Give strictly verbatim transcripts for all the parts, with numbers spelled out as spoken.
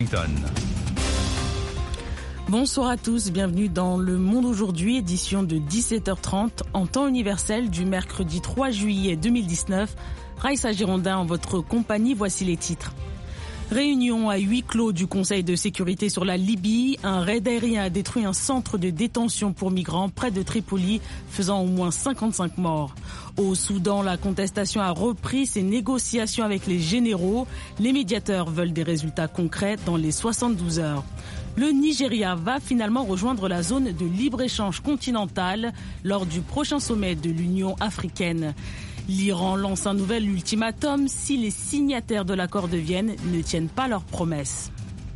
Bonsoir à tous, bienvenue dans Le Monde aujourd'hui, édition de dix-sept heures trente en temps universel du mercredi trois juillet deux mille dix-neuf. Raïssa Girondin en votre compagnie, voici les titres. Réunion à huis clos du Conseil de sécurité sur la Libye. Un raid aérien a détruit un centre de détention pour migrants près de Tripoli, faisant au moins cinquante-cinq morts. Au Soudan, la contestation a repris ses négociations avec les généraux. Les médiateurs veulent des résultats concrets dans les soixante-douze heures. Le Nigeria va finalement rejoindre la zone de libre-échange continentale lors du prochain sommet de l'Union africaine. L'Iran lance un nouvel ultimatum si les signataires de l'accord de Vienne ne tiennent pas leurs promesses.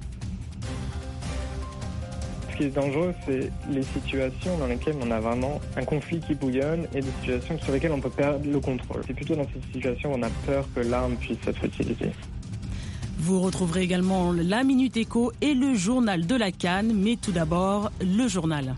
Ce qui est dangereux, c'est les situations dans lesquelles on a vraiment un conflit qui bouillonne et des situations sur lesquelles on peut perdre le contrôle. C'est plutôt dans ces situations où on a peur que l'arme puisse être utilisée. Vous retrouverez également la Minute Éco et le journal de la Cannes, mais tout d'abord, le journal.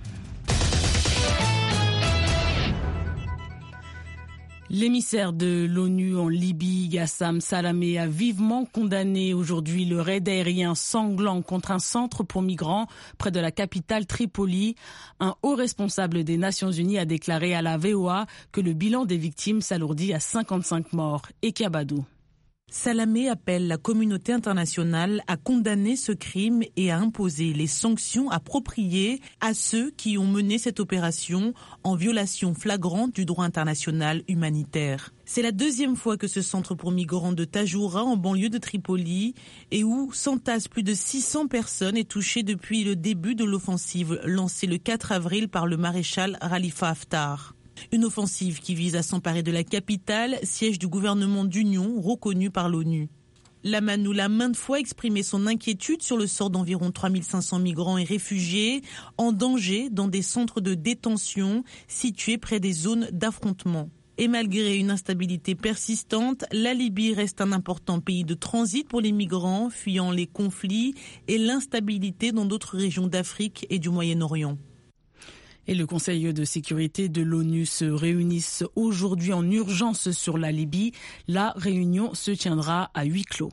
L'émissaire de l'ONU en Libye, Gassam Salamé, a vivement condamné aujourd'hui le raid aérien sanglant contre un centre pour migrants près de la capitale Tripoli. Un haut responsable des Nations Unies a déclaré à la V O A que le bilan des victimes s'alourdit à cinquante-cinq morts. Et Kabadou. Salamé appelle la communauté internationale à condamner ce crime et à imposer les sanctions appropriées à ceux qui ont mené cette opération en violation flagrante du droit international humanitaire. C'est la deuxième fois que ce centre pour migrants de Tajoura, en banlieue de Tripoli, et où s'entassent plus de six cents personnes, est touché depuis le début de l'offensive lancée le quatre avril par le maréchal Khalifa Haftar. Une offensive qui vise à s'emparer de la capitale, siège du gouvernement d'union reconnu par l'ONU. L'Amanoul a maintes fois exprimé son inquiétude sur le sort d'environ trois mille cinq cents migrants et réfugiés en danger dans des centres de détention situés près des zones d'affrontement. Et malgré une instabilité persistante, la Libye reste un important pays de transit pour les migrants fuyant les conflits et l'instabilité dans d'autres régions d'Afrique et du Moyen-Orient. Et le Conseil de sécurité de l'ONU se réunissent aujourd'hui en urgence sur la Libye. La réunion se tiendra à huis clos.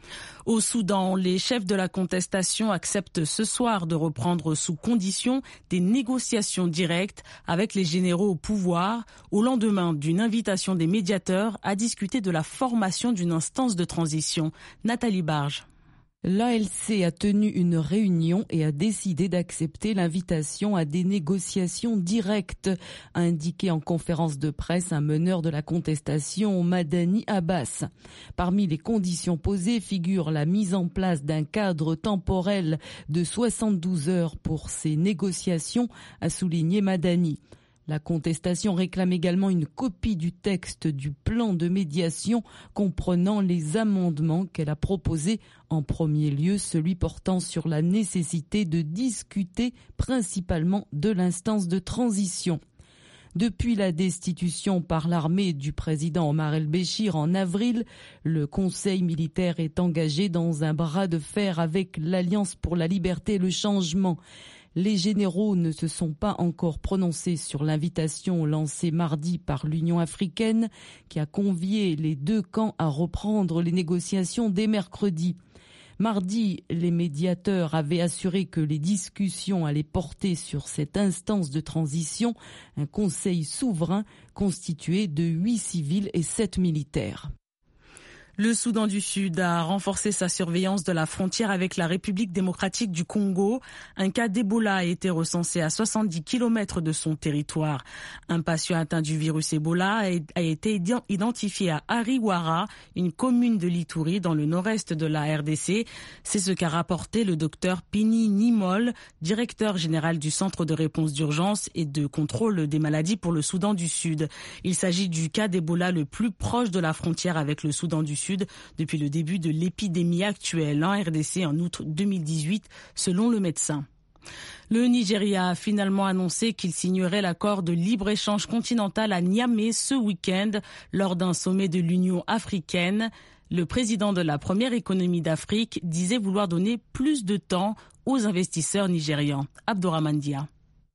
Au Soudan, les chefs de la contestation acceptent ce soir de reprendre sous condition des négociations directes avec les généraux au pouvoir, au lendemain d'une invitation des médiateurs à discuter de la formation d'une instance de transition. Nathalie Barge. L'A L C a tenu une réunion et a décidé d'accepter l'invitation à des négociations directes, a indiqué en conférence de presse un meneur de la contestation, Madani Abbas. Parmi les conditions posées figure la mise en place d'un cadre temporel de soixante-douze heures pour ces négociations, a souligné Madani. La contestation réclame également une copie du texte du plan de médiation comprenant les amendements qu'elle a proposés, en premier lieu celui portant sur la nécessité de discuter principalement de l'instance de transition. Depuis la destitution par l'armée du président Omar el-Béchir en avril, le Conseil militaire est engagé dans un bras de fer avec l'Alliance pour la liberté et le changement. Les généraux ne se sont pas encore prononcés sur l'invitation lancée mardi par l'Union africaine qui a convié les deux camps à reprendre les négociations dès mercredi. Mardi, les médiateurs avaient assuré que les discussions allaient porter sur cette instance de transition, un conseil souverain constitué de huit civils et sept militaires. Le Soudan du Sud a renforcé sa surveillance de la frontière avec la République démocratique du Congo. Un cas d'Ebola a été recensé à soixante-dix kilomètres de son territoire. Un patient atteint du virus Ebola a été identifié à Ariwara, une commune de l'Ituri dans le nord-est de la R D C. C'est ce qu'a rapporté le docteur Pini Nimol, directeur général du Centre de réponse d'urgence et de contrôle des maladies pour le Soudan du Sud. Il s'agit du cas d'Ebola le plus proche de la frontière avec le Soudan du Sud depuis le début de l'épidémie actuelle en R D C en août deux mille dix-huit, selon le médecin. Le Nigeria a finalement annoncé qu'il signerait l'accord de libre-échange continental à Niamey ce week-end lors d'un sommet de l'Union africaine. Le président de la première économie d'Afrique disait vouloir donner plus de temps aux investisseurs nigérians. Abdourahmane Dia.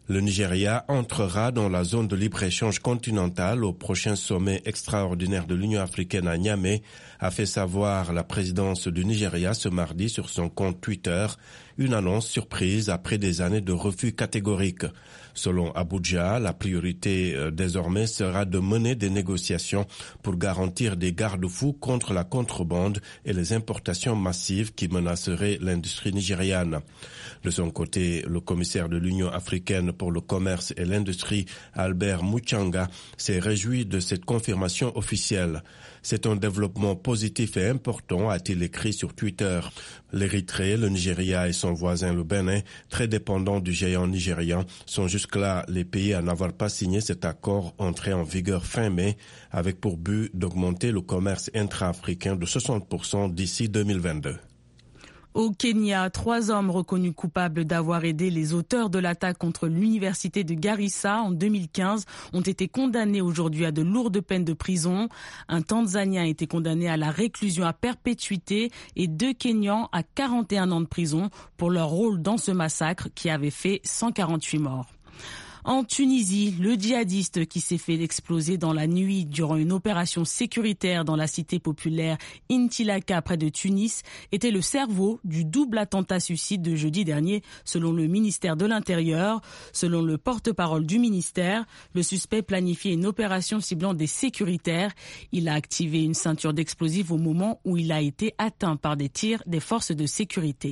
Le Nigeria entrera dans la zone de libre-échange continentale au prochain sommet extraordinaire de l'Union africaine à Niamey, a fait savoir la présidence du Nigeria ce mardi sur son compte Twitter, une annonce surprise après des années de refus catégoriques. Selon Abuja, la priorité euh, désormais sera de mener des négociations pour garantir des garde-fous contre la contrebande et les importations massives qui menaceraient l'industrie nigériane. De son côté, le commissaire de l'Union africaine pour le commerce et l'industrie, Albert Muchanga, s'est réjoui de cette confirmation officielle. C'est un développement positif et important, a-t-il écrit sur Twitter. L'Érythrée, le Nigeria et son voisin le Bénin, très dépendants du géant nigérian, sont jusque-là les pays à n'avoir pas signé cet accord entré en vigueur fin mai, avec pour but d'augmenter le commerce intra-africain de soixante pour cent d'ici deux mille vingt-deux. Au Kenya, trois hommes reconnus coupables d'avoir aidé les auteurs de l'attaque contre l'université de Garissa en deux mille quinze ont été condamnés aujourd'hui à de lourdes peines de prison. Un Tanzanien a été condamné à la réclusion à perpétuité et deux Kenyans à quarante et un ans de prison pour leur rôle dans ce massacre qui avait fait cent quarante-huit morts. En Tunisie, le djihadiste qui s'est fait exploser dans la nuit durant une opération sécuritaire dans la cité populaire Intilaka près de Tunis était le cerveau du double attentat suicide de jeudi dernier, selon le ministère de l'Intérieur. Selon le porte-parole du ministère, le suspect planifiait une opération ciblant des sécuritaires. Il a activé une ceinture d'explosifs au moment où il a été atteint par des tirs des forces de sécurité.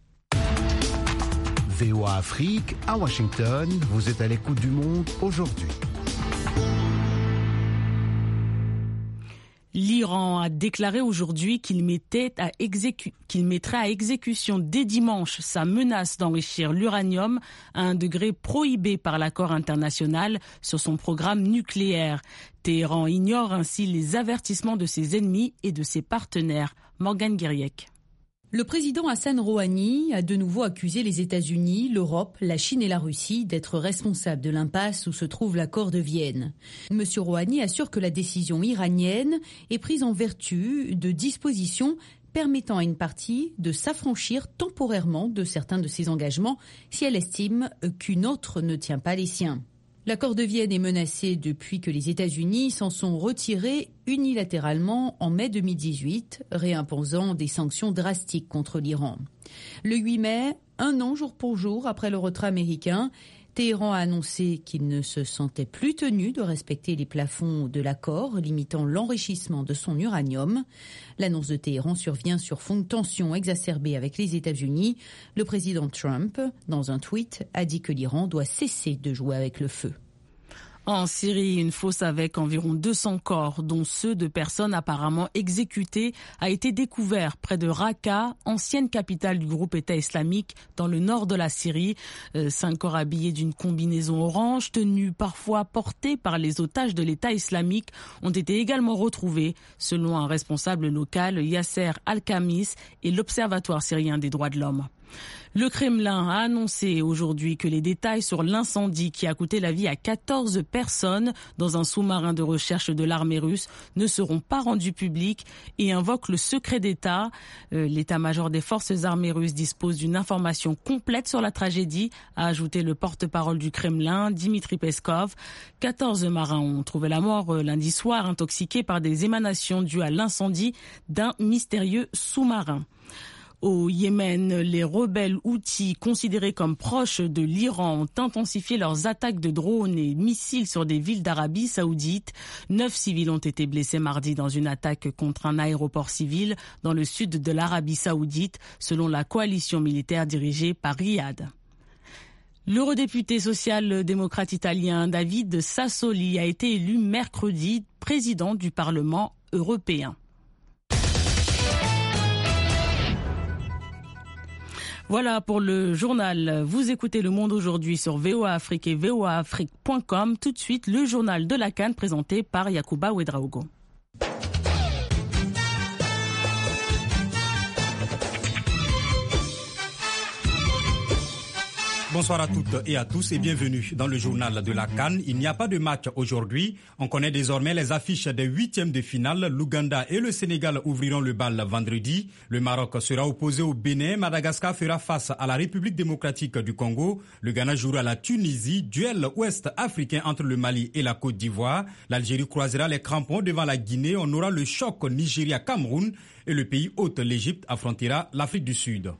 V O A Afrique, à Washington, vous êtes à l'écoute du monde aujourd'hui. L'Iran a déclaré aujourd'hui qu'il mettait à exécu- qu'il mettrait à exécution dès dimanche sa menace d'enrichir l'uranium à un degré prohibé par l'accord international sur son programme nucléaire. Téhéran ignore ainsi les avertissements de ses ennemis et de ses partenaires. Morgane Guiriec. Le président Hassan Rouhani a de nouveau accusé les États-Unis, l'Europe, la Chine et la Russie d'être responsables de l'impasse où se trouve l'accord de Vienne. Monsieur Rouhani assure que la décision iranienne est prise en vertu de dispositions permettant à une partie de s'affranchir temporairement de certains de ses engagements si elle estime qu'une autre ne tient pas les siens. L'accord de Vienne est menacé depuis que les États-Unis s'en sont retirés unilatéralement en mai deux mille dix-huit, réimposant des sanctions drastiques contre l'Iran. Le huit mai, un an jour pour jour après le retrait américain, Téhéran a annoncé qu'il ne se sentait plus tenu de respecter les plafonds de l'accord limitant l'enrichissement de son uranium. L'annonce de Téhéran survient sur fond de tensions exacerbées avec les États-Unis. Le président Trump, dans un tweet, a dit que l'Iran doit cesser de jouer avec le feu. En Syrie, une fosse avec environ deux cents corps, dont ceux de personnes apparemment exécutées, a été découverte près de Raqqa, ancienne capitale du groupe État islamique, dans le nord de la Syrie. Euh, cinq corps habillés d'une combinaison orange, tenus parfois portés par les otages de l'État islamique, ont été également retrouvés, selon un responsable local, Yasser Al-Khamis, et l'Observatoire syrien des droits de l'homme. Le Kremlin a annoncé aujourd'hui que les détails sur l'incendie qui a coûté la vie à quatorze personnes dans un sous-marin de recherche de l'armée russe ne seront pas rendus publics et invoque le secret d'État. Euh, l'état-major des forces armées russes dispose d'une information complète sur la tragédie, a ajouté le porte-parole du Kremlin, Dimitri Peskov. quatorze marins ont trouvé la mort euh, lundi soir, intoxiqués par des émanations dues à l'incendie d'un mystérieux sous-marin. Au Yémen, les rebelles houthis considérés comme proches de l'Iran ont intensifié leurs attaques de drones et missiles sur des villes d'Arabie saoudite. Neuf civils ont été blessés mardi dans une attaque contre un aéroport civil dans le sud de l'Arabie saoudite, selon la coalition militaire dirigée par Riyad. L'eurodéputé social-démocrate italien David Sassoli a été élu mercredi président du Parlement européen. Voilà pour le journal. Vous écoutez Le Monde aujourd'hui sur V O A Afrique et V O A Afrique point com. Tout de suite, le journal de la CAN présenté par Yacouba Ouedraogo. Bonsoir à toutes et à tous et bienvenue dans le journal de la CAN. Il n'y a pas de match aujourd'hui. On connaît désormais les affiches des huitièmes de finale. L'Ouganda et le Sénégal ouvriront le bal vendredi. Le Maroc sera opposé au Bénin. Madagascar fera face à la République démocratique du Congo. Le Ghana jouera la Tunisie. Duel ouest africain entre le Mali et la Côte d'Ivoire. L'Algérie croisera les crampons devant la Guinée. On aura le choc Nigeria-Cameroun. Et le pays hôte, l'Égypte, affrontera l'Afrique du Sud.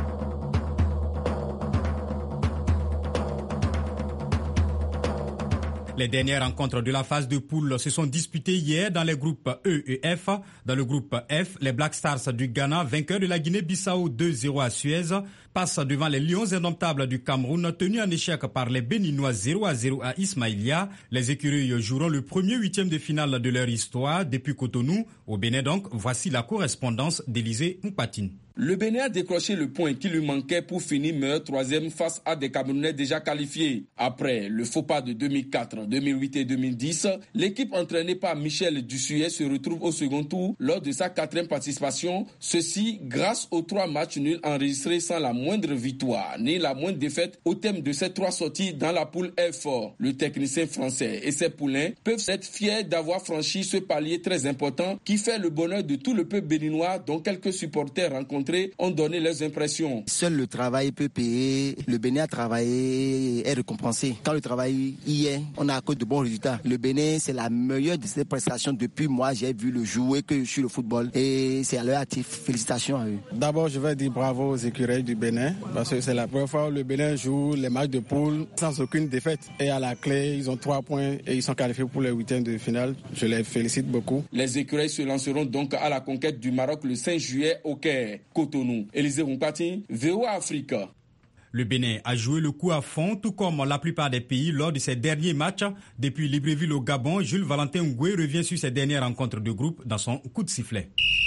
Les dernières rencontres de la phase de poule se sont disputées hier dans les groupes E et F. Dans le groupe F, les Black Stars du Ghana, vainqueurs de la Guinée-Bissau deux zéro à Suez, passent devant les Lions indomptables du Cameroun, tenus en échec par les Béninois zéro à zéro à Ismaïlia. Les écureuils joueront le premier huitième de finale de leur histoire depuis Cotonou. Au Bénin donc, voici la correspondance d'Élysée Moupatine. Le Bénin a décroché le point qui lui manquait pour finir meilleur troisième face à des Camerounais déjà qualifiés. Après le faux pas de deux mille quatre, deux mille huit et deux mille dix, l'équipe entraînée par Michel Dussuet se retrouve au second tour lors de sa quatrième participation. Ceci grâce aux trois matchs nuls enregistrés sans la moindre victoire ni la moindre défaite au terme de ces trois sorties dans la poule F. Le technicien français et ses poulains peuvent être fiers d'avoir franchi ce palier très important qui fait le bonheur de tout le peuple béninois dont quelques supporters rencontrés ont donné leurs impressions. Seul le travail peut payer. Le Bénin a travaillé et est récompensé. Quand le travail y est, on a de bons résultats. Le Bénin, c'est la meilleure de ses prestations depuis moi. J'ai vu le jouer que je suis le football et c'est à leur actif. Félicitations à eux. D'abord, je vais dire bravo aux écureuils du Bénin parce que c'est la première fois où le Bénin joue les matchs de poule sans aucune défaite. Et à la clé, ils ont trois points et ils sont qualifiés pour les huitièmes de finale. Je les félicite beaucoup. Les écureuils se lanceront donc à la conquête du Maroc le cinq juillet au Caire. Cotonou. Élysée Moupatine, V O A Africa. Le Bénin a joué le coup à fond, tout comme la plupart des pays lors de ses derniers matchs. Depuis Libreville au Gabon, Jules Valentin Ngoué revient sur ses dernières rencontres de groupe dans son coup de sifflet.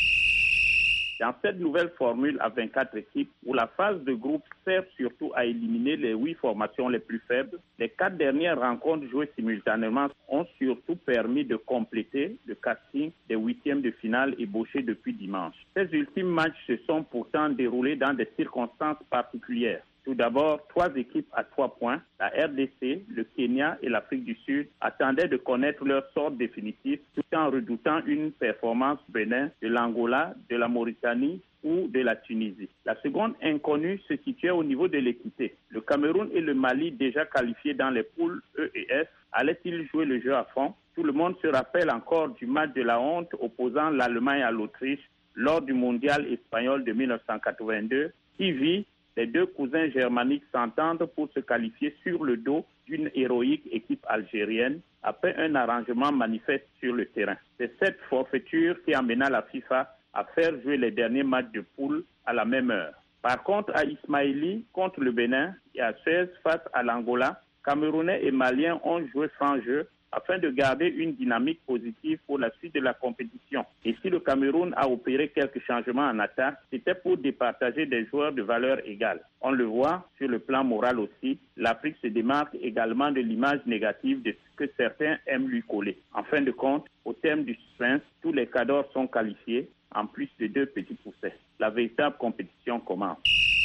Dans cette nouvelle formule à vingt-quatre équipes, où la phase de groupe sert surtout à éliminer les huit formations les plus faibles, les quatre dernières rencontres jouées simultanément ont surtout permis de compléter le casting des huitièmes de finale ébauchés depuis dimanche. Ces ultimes matchs se sont pourtant déroulés dans des circonstances particulières. Tout d'abord, trois équipes à trois points, la R D C, le Kenya et l'Afrique du Sud, attendaient de connaître leur sort définitif tout en redoutant une performance du Bénin, de l'Angola, de la Mauritanie ou de la Tunisie. La seconde inconnue se situait au niveau de l'équité. Le Cameroun et le Mali, déjà qualifiés dans les poules E et F, allaient-ils jouer le jeu à fond? Tout le monde se rappelle encore du match de la honte opposant l'Allemagne à l'Autriche lors du mondial espagnol de mille neuf cent quatre-vingt-deux, qui vit les deux cousins germaniques s'entendent pour se qualifier sur le dos d'une héroïque équipe algérienne après un arrangement manifeste sur le terrain. C'est cette forfaiture qui amena la FIFA à faire jouer les derniers matchs de poule à la même heure. Par contre, à Ismaïli contre le Bénin et à Suez face à l'Angola, Camerounais et Maliens ont joué franc jeu afin de garder une dynamique positive pour la suite de la compétition. Et si le Cameroun a opéré quelques changements en attaque, c'était pour départager des joueurs de valeur égale. On le voit sur le plan moral aussi, l'Afrique se démarque également de l'image négative de ce que certains aiment lui coller. En fin de compte, au terme du suspense, tous les cadors sont qualifiés, en plus de deux petits poussets. La véritable compétition commence.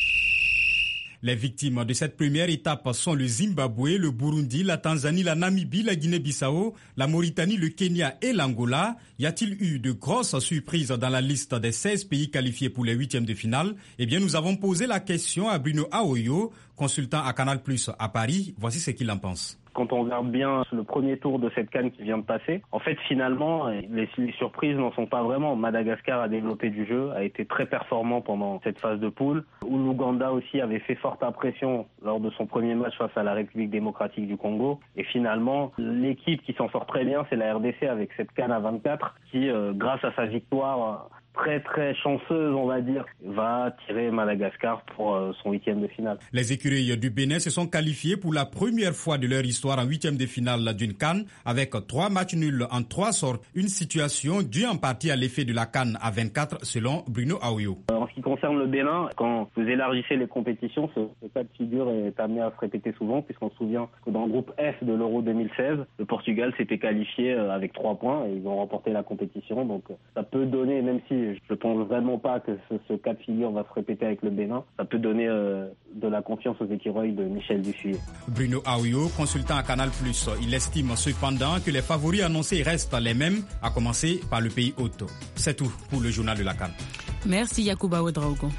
Les victimes de cette première étape sont le Zimbabwe, le Burundi, la Tanzanie, la Namibie, la Guinée-Bissau, la Mauritanie, le Kenya et l'Angola. Y a-t-il eu de grosses surprises dans la liste des seize pays qualifiés pour les huitièmes de finale? Eh bien, nous avons posé la question à Bruno Aoyo, consultant à Canal plus à Paris. Voici ce qu'il en pense. Quand on regarde bien le premier tour de cette CAN qui vient de passer, en fait, finalement, les, les surprises n'en sont pas vraiment. Madagascar a développé du jeu, a été très performant pendant cette phase de poule, où l'Ouganda aussi avait fait forte impression lors de son premier match face à la République démocratique du Congo. Et finalement, l'équipe qui s'en sort très bien, c'est la R D C avec cette CAN à vingt-quatre, qui, euh, grâce à sa victoire très très chanceuse, on va dire, va tirer Madagascar pour euh, son huitième de finale. Les écureuils du Bénin se sont qualifiés pour la première fois de leur histoire en huitième de finale d'une CAN avec trois matchs nuls en trois sortes. Une situation due en partie à l'effet de la CAN à vingt-quatre selon Bruno Aoyo. En ce qui concerne le Bénin, quand vous élargissez les compétitions, ce, ce cas de figure est amené à se répéter souvent, puisqu'on se souvient que dans le groupe F de l'Euro deux mille seize, le Portugal s'était qualifié avec trois points et ils ont remporté la compétition. Donc ça peut donner, même si et je ne pense vraiment pas que ce, ce cas de figure va se répéter avec le Bénin. Ça peut donner euh, de la confiance aux écureuils de Michel Dussuyer. Bruno Aouyo, consultant à Canal plus, il estime cependant que les favoris annoncés restent les mêmes, à commencer par le pays hôte. C'est tout pour le journal de la CAN. Merci Yacouba Ouedraogo.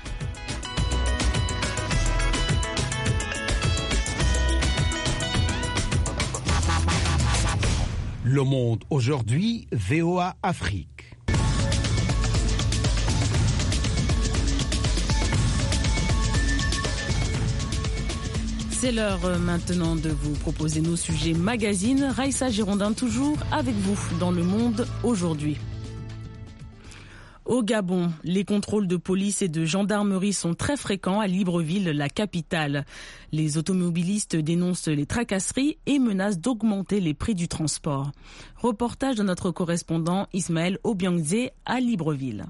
Le Monde aujourd'hui, V O A Afrique. C'est l'heure maintenant de vous proposer nos sujets magazine. Raïssa Girondin toujours avec vous dans Le Monde aujourd'hui. Au Gabon, les contrôles de police et de gendarmerie sont très fréquents à Libreville, la capitale. Les automobilistes dénoncent les tracasseries et menacent d'augmenter les prix du transport. Reportage de notre correspondant Ismaël Obiangze à Libreville.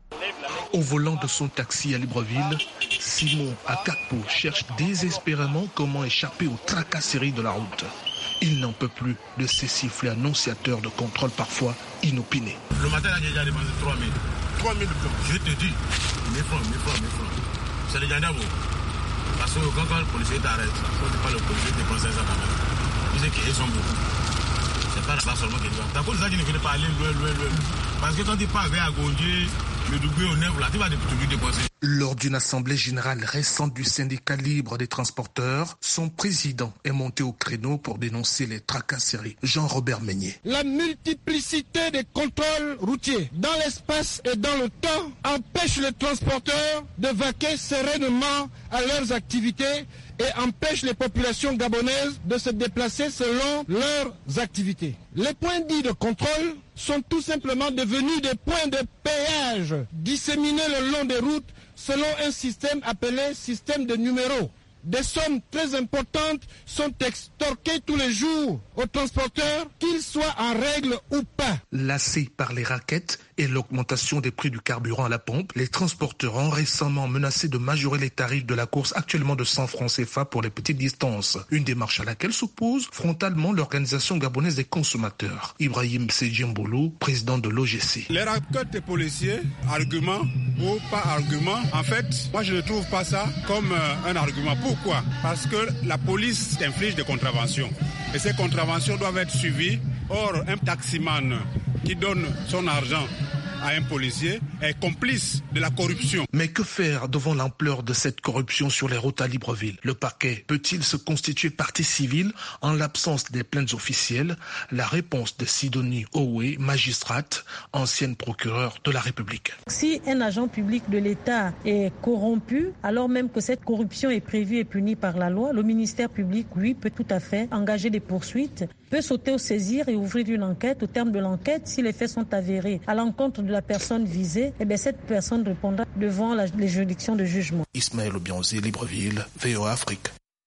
Au volant de son taxi à Libreville, Simon Akakpo cherche désespérément comment échapper aux tracasseries de la route. Il n'en peut plus de ces sifflets annonciateurs de contrôle parfois inopinés. Le matin, j'ai déjà dépensé trois mille. trois mille francs. Je te dis, mille francs, mille francs, mille francs. C'est le gagnant. Parce que quand, quand le policier t'arrête, quand tu parles au policier, tu prends cinq cents quand même. Tu sais qu'ils sont beaucoup. C'est pas là-bas seulement qu'ils sont. T'as pas ça qui ne veut pas aller loin, loin, loin. Parce que quand tu pars vers Gondier, le doublé au neuf, là, tu vas te dépenser. Lors d'une assemblée générale récente du syndicat libre des transporteurs, son président est monté au créneau pour dénoncer les tracasseries. Jean-Robert Meignet. La multiplicité des contrôles routiers dans l'espace et dans le temps empêche les transporteurs de vaquer sereinement à leurs activités et empêche les populations gabonaises de se déplacer selon leurs activités. Les points dits de contrôle sont tout simplement devenus des points de péage disséminés le long des routes selon un système appelé système de numéros. Des sommes très importantes sont extorquées tous les jours aux transporteurs, qu'ils soient en règle ou pas. Lassés par les raquettes et l'augmentation des prix du carburant à la pompe, les transporteurs ont récemment menacé de majorer les tarifs de la course actuellement de cent francs C F A pour les petites distances. Une démarche à laquelle s'oppose frontalement l'organisation gabonaise des consommateurs. Ibrahim Sedjimboulou, président de l'O G C. Les raquettes des policiers, argument ou pas argument, en fait, moi je ne trouve pas ça comme euh, un argument. Pourquoi ? Parce que la police inflige des contraventions. Et ces contraventions doivent être suivies. Or, un taximan qui donne son argent à un policier est complice de la corruption. Mais que faire devant l'ampleur de cette corruption sur les routes à Libreville ? Le parquet peut-il se constituer partie civile en l'absence des plaintes officielles ? La réponse de Sidonie Owe, magistrate, ancienne procureure de la République. Si un agent public de l'État est corrompu, alors même que cette corruption est prévue et punie par la loi, le ministère public, lui, peut tout à fait engager des poursuites, peut sauter au saisir et ouvrir une enquête. Au terme de l'enquête, si les faits sont avérés à l'encontre de la personne visée, eh bien cette personne répondra devant la, les juridictions de jugement. Ismaël Obiangze, Libreville, V O A Afrique.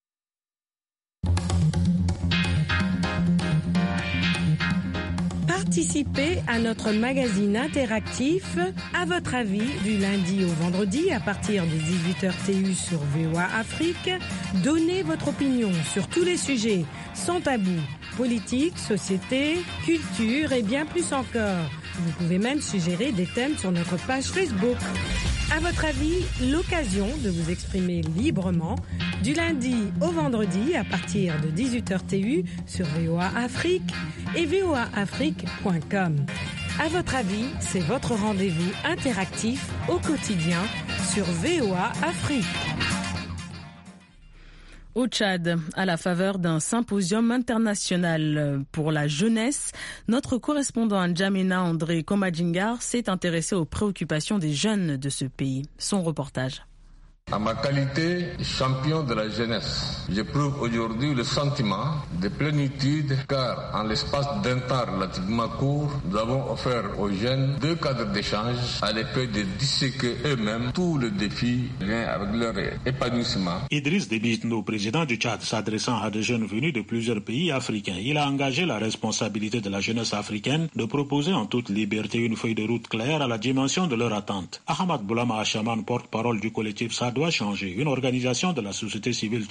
Participez à notre magazine interactif À votre avis du lundi au vendredi à partir de dix-huit heures T U sur V O A Afrique. Donnez votre opinion sur tous les sujets sans tabou, politique, société, culture et bien plus encore. Vous pouvez même suggérer des thèmes sur notre page Facebook. À votre avis, l'occasion de vous exprimer librement du lundi au vendredi à partir de dix-huit heures T U sur V O A Afrique et V O A Afrique point com. À votre avis, c'est votre rendez-vous interactif au quotidien sur V O A Afrique. Au Tchad, à la faveur d'un symposium international pour la jeunesse, notre correspondant à N'Djamena, André Komadjingar, s'est intéressé aux préoccupations des jeunes de ce pays. Son reportage. À ma qualité de champion de la jeunesse, j'éprouve aujourd'hui le sentiment de plénitude car en l'espace d'un temps relativement court, nous avons offert aux jeunes deux cadres d'échange à l'effet de disséquer eux-mêmes tous les défis liés avec leur épanouissement. Idriss Déby Itno, président du Tchad, s'adressant à des jeunes venus de plusieurs pays africains, il a engagé la responsabilité de la jeunesse africaine de proposer en toute liberté une feuille de route claire à la dimension de leur attente. Ahmad Boulama Achaman, porte-parole du collectif Ça doit changer, une organisation de la société civile tchadienne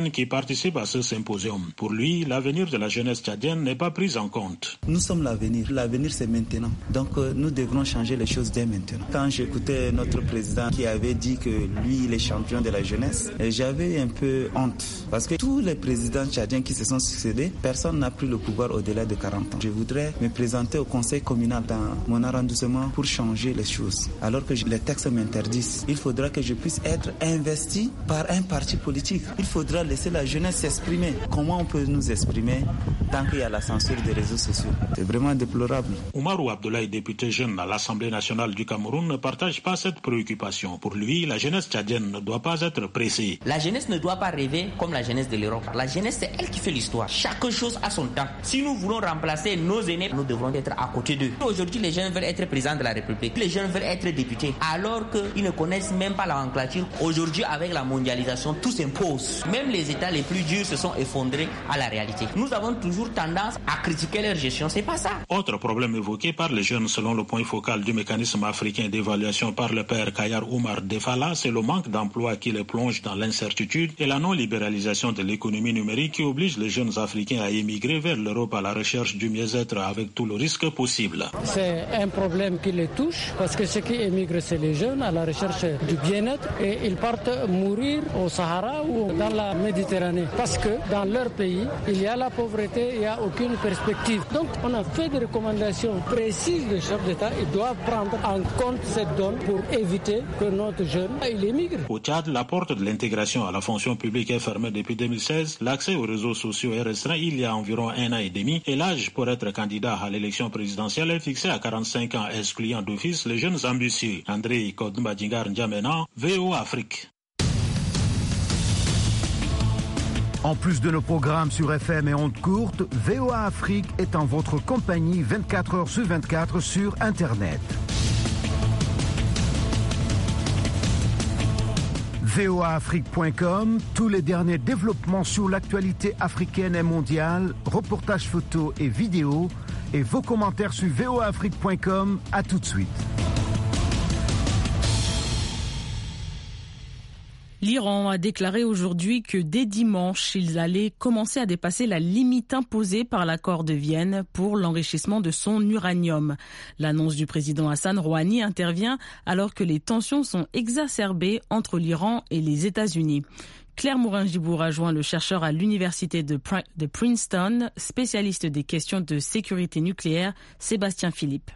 tchadienne qui participe à ce symposium. Pour lui, l'avenir de la jeunesse tchadienne n'est pas pris en compte. Nous sommes l'avenir. L'avenir, c'est maintenant. Donc, euh, nous devrons changer les choses dès maintenant. Quand j'écoutais notre président qui avait dit que lui, il est champion de la jeunesse, j'avais un peu honte. Parce que tous les présidents tchadiens qui se sont succédés, personne n'a pris le pouvoir au-delà de quarante ans. Je voudrais me présenter au conseil communal dans mon arrondissement pour changer les choses. Alors que les textes m'interdisent, il faudra que je puisse être investi par un parti politique. Il faudra laisser la jeunesse s'exprimer. Comment on peut nous exprimer tant qu'il y a la censure des réseaux sociaux? C'est vraiment déplorable. Oumarou Abdoulaye, député jeune à l'Assemblée nationale du Cameroun, ne partage pas cette préoccupation. Pour lui, la jeunesse tchadienne ne doit pas être pressée. La jeunesse ne doit pas rêver comme la jeunesse de l'Europe. La jeunesse, c'est elle qui fait l'histoire. Chaque chose a son temps. Si nous voulons remplacer nos aînés, nous devrons être à côté d'eux. Aujourd'hui, les jeunes veulent être présidents de la République. Les jeunes veulent être députés. Alors qu'ils ne connaissent même pas la nomenclature. Aujourd'hui, avec la mondialisation, tout s'impose. Même les États les plus durs se sont effondrés à la réalité. Nous avons toujours tendance à critiquer leur gestion. C'est pas ça. Autre problème évoqué par les jeunes selon le point focal du mécanisme africain d'évaluation par le père Kayar Oumar Defala, c'est le manque d'emploi qui les plonge dans l'incertitude et la non-libéralisation de l'économie numérique qui oblige les jeunes africains à émigrer vers l'Europe à la recherche du mieux-être avec tout le risque possible. C'est un problème qui les touche parce que ceux qui émigrent, c'est les jeunes à la recherche du bien-être et ils partent mourir au Sahara ou dans la Méditerranée parce que dans leur pays, il y a la pauvreté, il n'y a aucune perspective. Donc on a fait des recommandations précises des chefs d'État. Ils doivent prendre en compte cette donne pour éviter que notre jeune il émigre. Au Tchad, la porte de l'intégration à la fonction publique est fermée depuis deux mille seize. L'accès aux réseaux sociaux est restreint il y a environ un an et demi et l'âge pour être candidat à l'élection présidentielle est fixé à quarante-cinq ans, excluant d'office les jeunes ambitieux. André Kodoumbadingar N'Djamena, V O Afrique. En plus de nos programmes sur F M et ondes courtes, V O A Afrique est en votre compagnie vingt-quatre heures sur vingt-quatre sur Internet. V O A Afrique point com, tous les derniers développements sur l'actualité africaine et mondiale, reportages photos et vidéos, et vos commentaires sur V O A Afrique point com. À tout de suite. L'Iran a déclaré aujourd'hui que dès dimanche, ils allaient commencer à dépasser la limite imposée par l'accord de Vienne pour l'enrichissement de son uranium. L'annonce du président Hassan Rouhani intervient alors que les tensions sont exacerbées entre l'Iran et les États-Unis. Claire Morin-Gibour a joint le chercheur à l'université de, de Princeton, spécialiste des questions de sécurité nucléaire, Sébastien Philippe.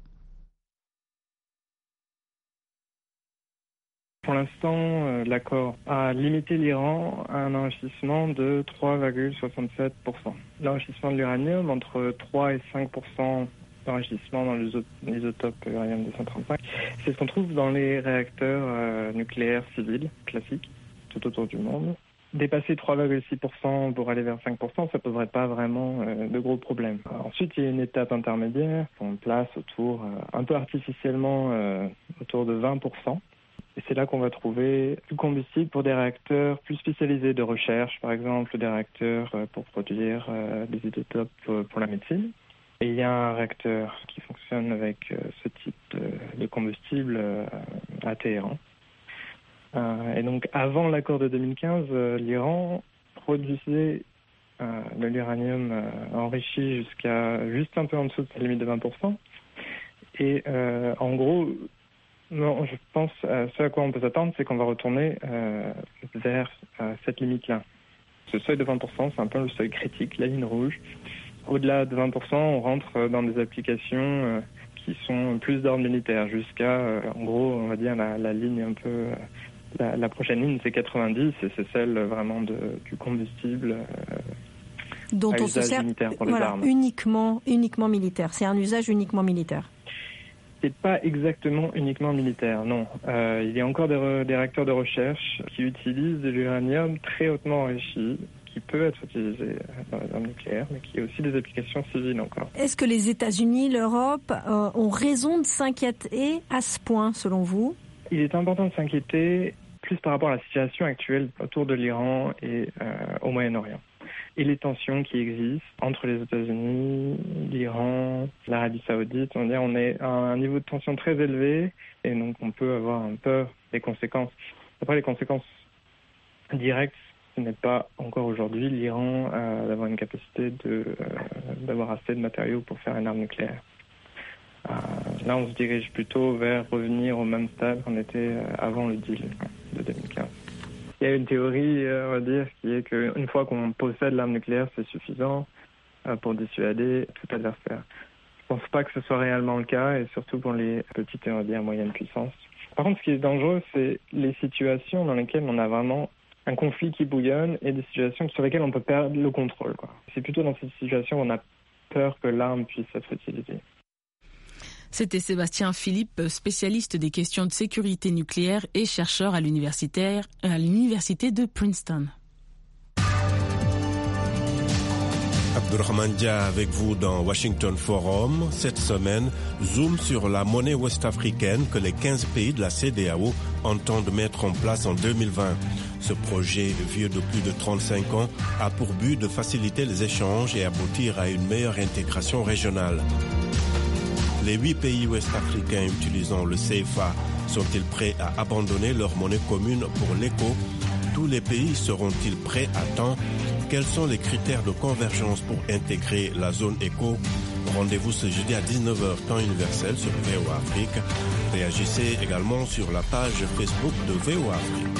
Pour l'instant, euh, l'accord a limité l'Iran à un enrichissement de trois virgule soixante-sept pour cent. L'enrichissement de l'uranium, entre trois et cinq pour cent d'enrichissement dans l'isotope uranium deux cent trente-cinq, c'est ce qu'on trouve dans les réacteurs euh, nucléaires civils classiques tout autour du monde. Dépasser trois virgule six pour cent pour aller vers cinq pour cent, ça ne poserait pas vraiment euh, de gros problèmes. Alors, ensuite, il y a une étape intermédiaire qu'on place autour, euh, un peu artificiellement, euh, autour de vingt pour cent. Et c'est là qu'on va trouver du combustible pour des réacteurs plus spécialisés de recherche, par exemple des réacteurs pour produire euh, des isotopes pour, pour la médecine. Et il y a un réacteur qui fonctionne avec euh, ce type de, de combustible euh, à Téhéran. Euh, et donc avant l'accord de deux mille quinze, euh, l'Iran produisait euh, de l'uranium euh, enrichi jusqu'à juste un peu en dessous de sa limite de vingt pour cent. Et euh, en gros... Non, je pense euh, ce à quoi on peut s'attendre, c'est qu'on va retourner euh, vers euh, cette limite-là. Ce seuil de vingt pour cent, c'est un peu le seuil critique, la ligne rouge. Au-delà de vingt pour cent, on rentre dans des applications euh, qui sont plus d'ordre militaire, jusqu'à, euh, en gros, on va dire la, la ligne un peu... Euh, la, la prochaine ligne, c'est quatre-vingt-dix, et c'est celle vraiment de, du combustible euh, dont à on usage se sert militaire pour les voilà, armes. Uniquement, uniquement militaire. C'est un usage uniquement militaire. C'est pas exactement uniquement militaire, non. Euh, il y a encore des, re, des réacteurs de recherche qui utilisent de l'uranium très hautement enrichi, qui peut être utilisé dans les armes nucléaires, mais qui a aussi des applications civiles encore. Est-ce que les États-Unis, l'Europe euh, ont raison de s'inquiéter à ce point, selon vous ? Il est important de s'inquiéter plus par rapport à la situation actuelle autour de l'Iran et euh, au Moyen-Orient. Et les tensions qui existent entre les États-Unis, l'Iran, l'Arabie Saoudite. On, dire, on est à un niveau de tension très élevé et donc on peut avoir un peu des conséquences. Après, les conséquences directes ce n'est pas encore aujourd'hui l'Iran euh, d'avoir une capacité de, euh, d'avoir assez de matériaux pour faire une arme nucléaire. Euh, là, on se dirige plutôt vers revenir au même stade qu'on était euh, avant le deal de deux mille quinze. Il y a une théorie, euh, on va dire, qui est qu'une fois qu'on possède l'arme nucléaire, c'est suffisant euh, pour dissuader tout adversaire. Je ne pense pas que ce soit réellement le cas, et surtout pour les petites et on va dire moyennes puissances. Par contre, ce qui est dangereux, c'est les situations dans lesquelles on a vraiment un conflit qui bouillonne et des situations sur lesquelles on peut perdre le contrôle, quoi. C'est plutôt dans cette situation où on a peur que l'arme puisse être utilisée. C'était Sébastien Philippe, spécialiste des questions de sécurité nucléaire et chercheur à l'université, à l'université de Princeton. Abdurrahman Dia avec vous dans Washington Forum. Cette semaine, zoom sur la monnaie ouest-africaine que les quinze pays de la C E D E A O entendent mettre en place en deux mille vingt. Ce projet, vieux de plus de trente-cinq ans, a pour but de faciliter les échanges et aboutir à une meilleure intégration régionale. Les huit pays ouest-africains utilisant le C F A sont-ils prêts à abandonner leur monnaie commune pour l'éco? Tous les pays seront-ils prêts à temps? Quels sont les critères de convergence pour intégrer la zone éco? Rendez-vous ce jeudi à dix-neuf heures temps universel sur V O A Afrique. Réagissez également sur la page Facebook de V O A Afrique.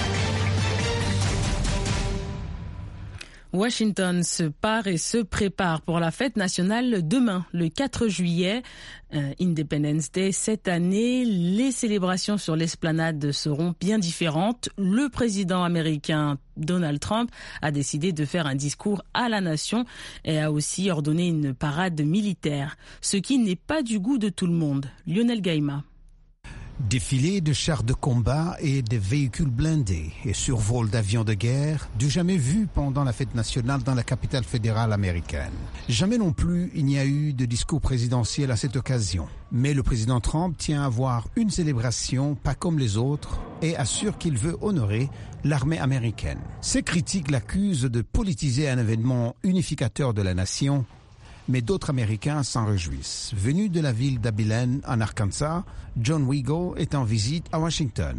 Washington se part et se prépare pour la fête nationale demain, le quatre juillet, euh, Independence Day. Cette année, les célébrations sur l'esplanade seront bien différentes. Le président américain Donald Trump a décidé de faire un discours à la nation et a aussi ordonné une parade militaire, ce qui n'est pas du goût de tout le monde. Lionel Gaïma. Défilé de chars de combat et de véhicules blindés et survol d'avions de guerre du jamais vu pendant la fête nationale dans la capitale fédérale américaine. Jamais non plus il n'y a eu de discours présidentiel à cette occasion. Mais le président Trump tient à avoir une célébration pas comme les autres et assure qu'il veut honorer l'armée américaine. Ces critiques l'accusent de politiser un événement unificateur de la nation, mais d'autres Américains s'en réjouissent. Venu de la ville d'Abilene, en Arkansas, John Weigel est en visite à Washington.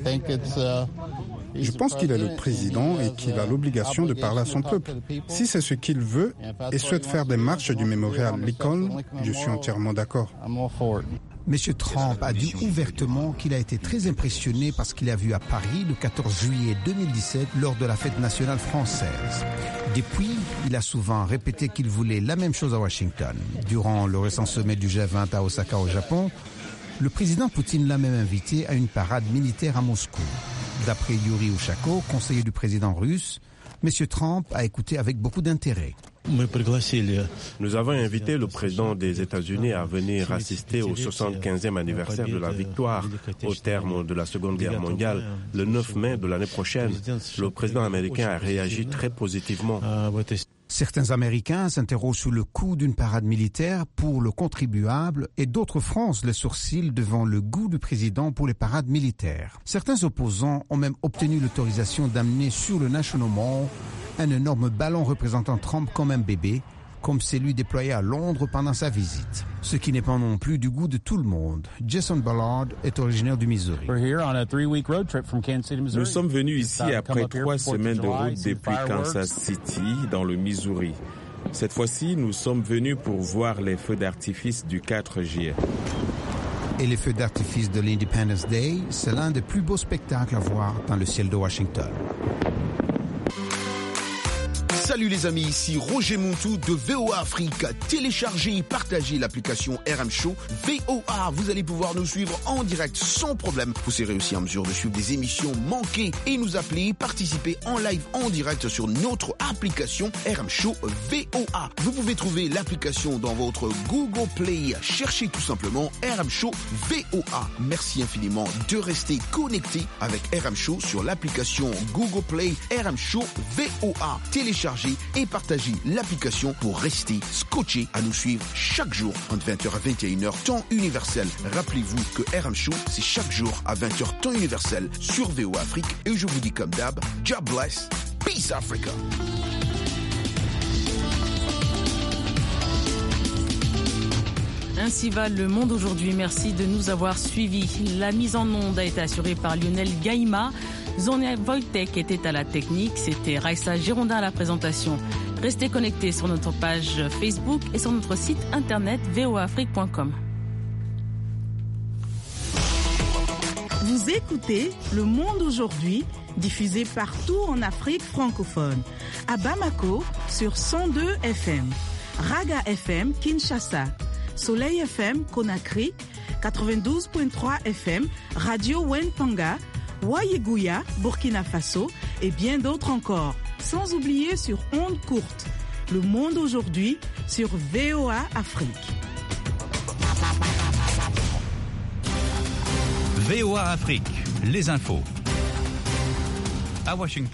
Je pense qu'il est le président et qu'il a l'obligation de parler à son peuple. Si c'est ce qu'il veut et souhaite faire des marches du mémorial Lincoln, je suis entièrement d'accord. Monsieur Trump a dit ouvertement qu'il a été très impressionné par ce qu'il a vu à Paris le quatorze juillet deux mille dix-sept lors de la fête nationale française. Depuis, il a souvent répété qu'il voulait la même chose à Washington. Durant le récent sommet du G vingt à Osaka au Japon, le président Poutine l'a même invité à une parade militaire à Moscou. D'après Yuri Ushakov, conseiller du président russe, Monsieur Trump a écouté avec beaucoup d'intérêt. Nous avons invité le président des États-Unis à venir assister au soixante-quinzième anniversaire de la victoire au terme de la Seconde Guerre mondiale, le neuf mai de l'année prochaine. Le président américain a réagi très positivement. Certains Américains s'interrogent sur le coût d'une parade militaire pour le contribuable et d'autres froncent les sourcils devant le goût du président pour les parades militaires. Certains opposants ont même obtenu l'autorisation d'amener sur le National Mall un énorme ballon représentant Trump comme un bébé, comme celui déployé à Londres pendant sa visite. Ce qui n'est pas non plus du goût de tout le monde. Jason Ballard est originaire du Missouri. Nous sommes venus ici après trois semaines de route depuis Kansas City, dans le Missouri. Cette fois-ci, nous sommes venus pour voir les feux d'artifice du quatre juillet. Et les feux d'artifice de l'Independence Day, c'est l'un des plus beaux spectacles à voir dans le ciel de Washington. Salut les amis, ici Roger Montou de V O A Afrique. Téléchargez et partagez l'application R M Show V O A. Vous allez pouvoir nous suivre en direct sans problème. Vous serez aussi en mesure de suivre des émissions manquées et nous appeler, participer en live en direct sur notre application R M Show V O A. Vous pouvez trouver l'application dans votre Google Play. Cherchez tout simplement R M Show V O A. Merci infiniment de rester connecté avec R M Show sur l'application Google Play R M Show V O A. Téléchargez et partagez l'application pour rester scotché à nous suivre chaque jour entre vingt heures à vingt et une heures temps universel. Rappelez-vous que R M Show, c'est chaque jour à vingt heures temps universel sur V O A Afrique. Et je vous dis comme d'hab, God bless, peace Africa. Ainsi va le monde aujourd'hui. Merci de nous avoir suivis. La mise en onde a été assurée par Lionel Gaïma. Zonia Wojtek était à la technique. C'était Raissa Girondin à la présentation. Restez connectés sur notre page Facebook et sur notre site internet v o a afrique point com. Vous écoutez Le Monde aujourd'hui, diffusé partout en Afrique francophone. À Bamako, sur cent deux F M. Raga F M, Kinshasa. Soleil F M, Conakry. quatre-vingt-douze virgule trois F M, Radio Wenpanga. Wayeguya, Burkina Faso. Et bien d'autres encore. Sans oublier sur ondes courtes. Le Monde aujourd'hui, sur V O A Afrique. V O A Afrique, les infos. À Washington.